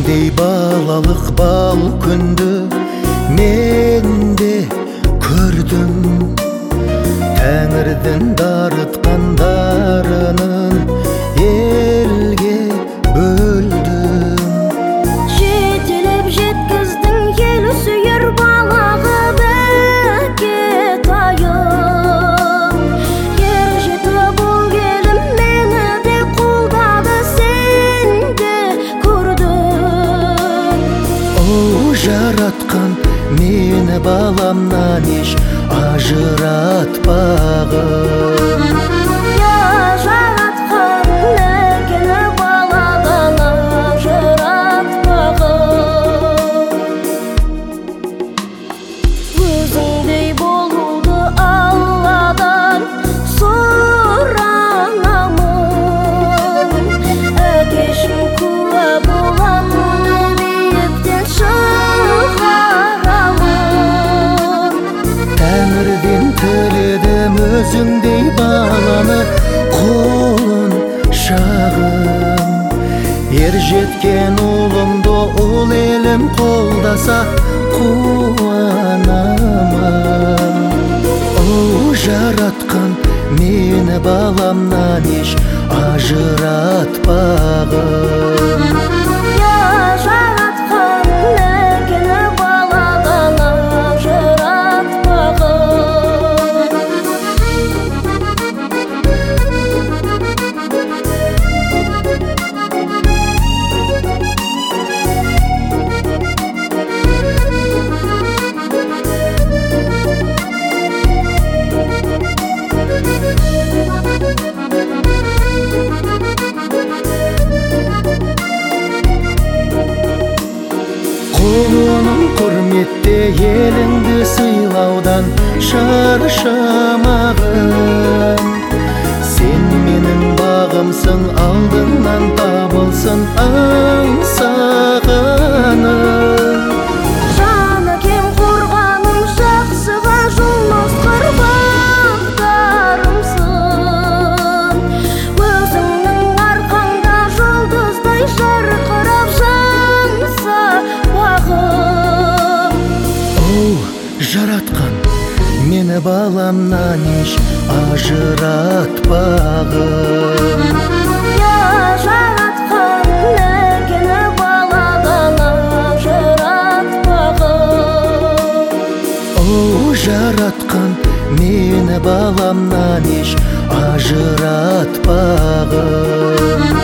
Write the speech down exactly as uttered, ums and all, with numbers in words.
өзіңдей балалық бал күнді мен де көрдім. Тәңірдің дарытқандарының елге бөлдім. Жетелеп жеткіздің ел сүйер балағы бәкет айым. Ер жетіп ол елім мені де қолдады, сен де көрдің. Оу, жаратқан мені баламнан еш ажыратпағын. Я жаратқан мекені баладан ажыратпағын. Өзіңдей болуды Алладан сұранамын. Әкешім куә боламын, биіктен шығарамын. Тәңірден тіледім өзіңдей баланы, қолын шағым. Ер жеткен ұлымды ол елім қолдаса қуанамын. Оу, жаратқан мені баламнан еш ажыратпағын. Я жаратқан мекені баладан ажыратпағын. Құлыным құрметте еліңді сыйлаудан шаршамағын. Сен менің бағымсың, алдыңнан табылсын аңсағаным. Жаны кем қорғаным, жақсыға жолмас құрбақтарымсың. Өзіңнің арқаңда жұлдыздай жарқырап жанса бағым. Оу, жаратқан мені баламнан еш ажыратпағын. Я жаратқан мекені баладан ажыратпағын. Оу, жаратқан мені баламнан еш ажыратпағын.